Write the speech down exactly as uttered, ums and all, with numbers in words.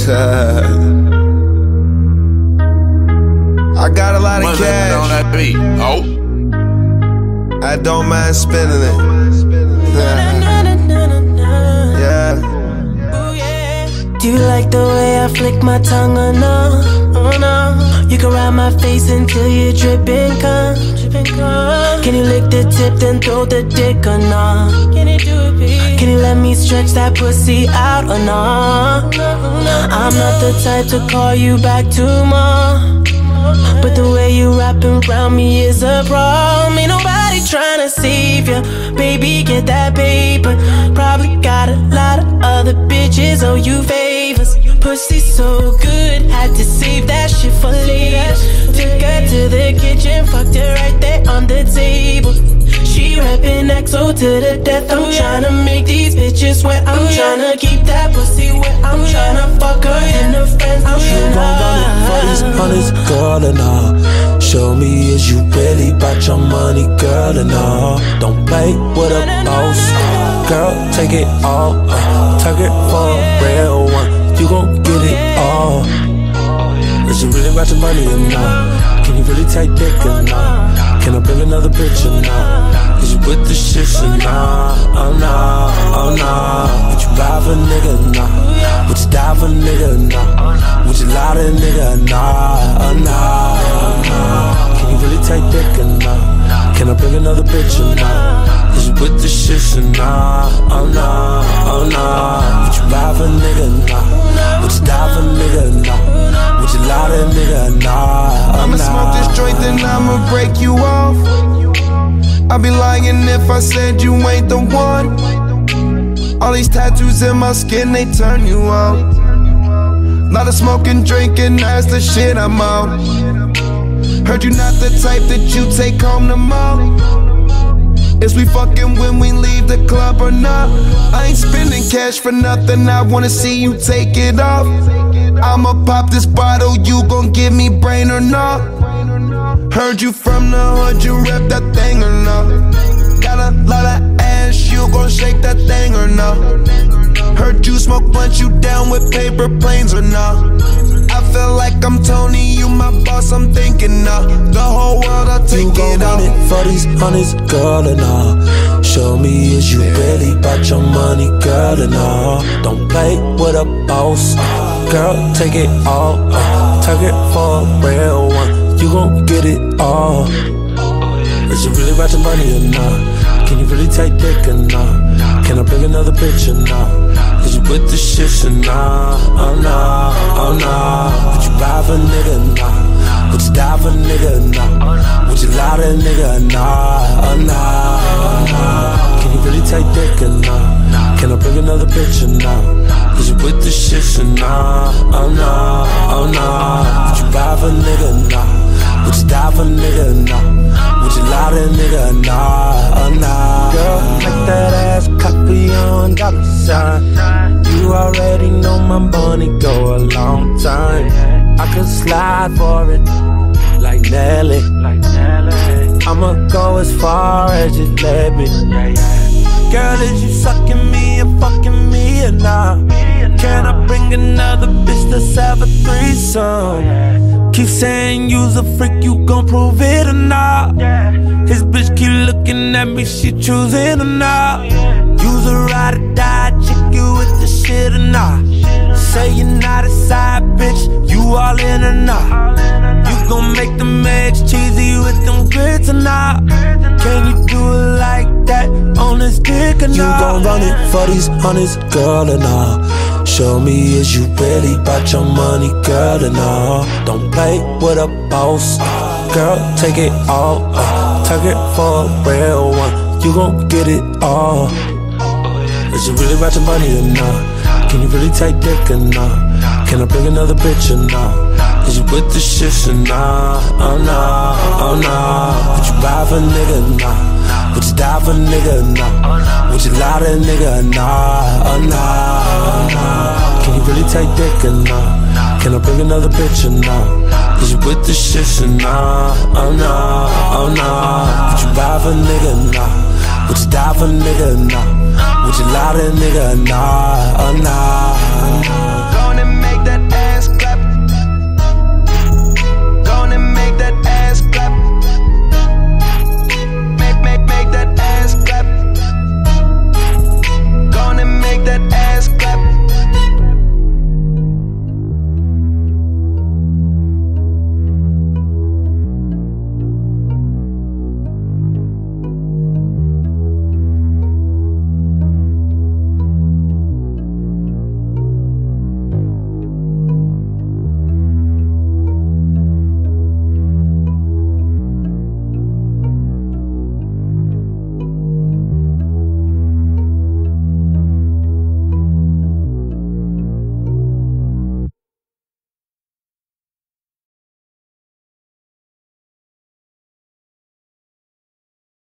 I got a lot of What's cash. on that beat? Oh. I don't mind spending it. Yeah. Do you like the way I flick my tongue or no? Oh no. You can ride my face until you're dripping cum. Can you lick the tip then throw the dick or no? Can you do it, baby? Can you let me stretch that pussy out or no? I'm not the type to call you back tomorrow, but the way you wrapping around me is a problem. Ain't nobody tryna save you, baby, get that paper. Probably got a lot of other bitches owe you favors. Pussy so good, had to save that shit for later. Took her to the kitchen, fucked her right there on the table. She rapping X O to the death. I'm tryna make these bitches wet. I'm tryna keep that pussy wet. I'm tryna fuck her and her friends. I'm You gon' run it for these hundreds, girl, and all. Show me is you really bout your money, girl, and all. Don't play with a boss, girl, take it all. uh, Target for a real one, you gon' get it all. Is you really bout your money or not? Can you really take dick or not? Can I bring another bitch or not? Is you with the shit or not? Oh nah, oh nah. Would you ride for a nigga or not? Would you die for a nigga or not? Would you lie to a nigga or not? Oh nah, oh nah. Can you really take dick or not? Can I bring another bitch or not? Is you with the shit or not? Oh nah, oh nah. Would you ride for a nigga or not? Would you die for a nigga or not? Would you lie to a nigga or not? Oh I'ma nah. smoke this joint then I'ma break you off. I'd be lying if I said you ain't the one. All these tattoos in my skin, they turn you on. Lot of smoking, drinking, that's the shit I'm on. Heard you not the type that you take home to mom. Is we fucking when we leave the club or not? I ain't spending cash for nothing, I wanna see you take it off. I'ma pop this bottle, you gon' give me brain or not? Heard you from the hood, you rep that thing or not? Got a lot of ass, you gon' shake that thing or not? Heard you smoke blunt, you down with paper planes or not? I feel like I'm Tony, you my boss, I'm thinking of the whole world, I'll take You gon' it run off. it for these hundreds, girl, and all. Show me is you really bout your money, girl, and all. Don't play with a boss, girl, take it all. uh, Target for a real one, you gon' get it all. Is you really bout your money or not? Can you really take dick or not? Can I bring another bitch or not? Is you with the shit or not? Oh nah, oh nah. Would you ride for a nigga or not? Would you die for a nigga or not? Would you lie to a nigga or not? Oh nah, oh nah. Can you really take dick or not? Can I bring another bitch or not? Is you with the shit or not? Oh nah, oh nah. Would you ride for a nigga or not? Would you die for a nigga or not? Would you lie to a nigga or not? Oh nah. Girl, like that ass copy on dollar sign. You already know my money go a long time. I could slide for it like Nelly. I'ma go as far as you let me. Girl, is you sucking me and fucking me or not? Can I bring another bitch, let's have a threesome? Keep saying you's a freak, you gon' prove it or not? His bitch keep looking at me, she choosing or not? You's a ride or die chick, you with the shit or not? Say you're not a side bitch, you all in or not? You gon' make them eggs cheesy with them grits or not? Can you do it like that on this dick or not? You gon' run it for these hundreds, girl, and all. Show me is you really bout your money, girl, and all. Don't play with a boss, girl, take it all. uh, Target for a real one, you gon' get it all. Is you really bout your money or not? Can you really take dick or not? Can I bring another bitch or not? Is you with the shit or not? Oh nah, oh nah. Would you ride for a nigga or not? Would you die for a nigga or not? Would you lie to a nigga or not? Oh nah, oh nah. Can you really take dick or not? Can I bring another bitch or not? Is you with the shit or not? Oh nah, oh nah. Would you ride for a nigga or not? Would you die for a nigga or not? Would you lie to a nigga or not? Oh nah.